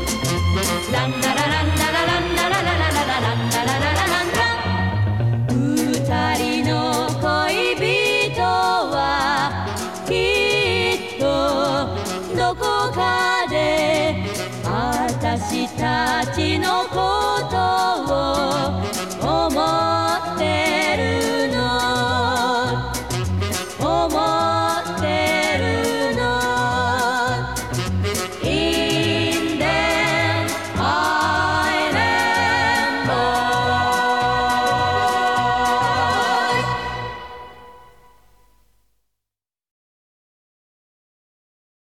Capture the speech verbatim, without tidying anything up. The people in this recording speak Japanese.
ランララランララランララララララランララララランラン。二人の恋人はきっとどこかで私たちのことを思ってるの。思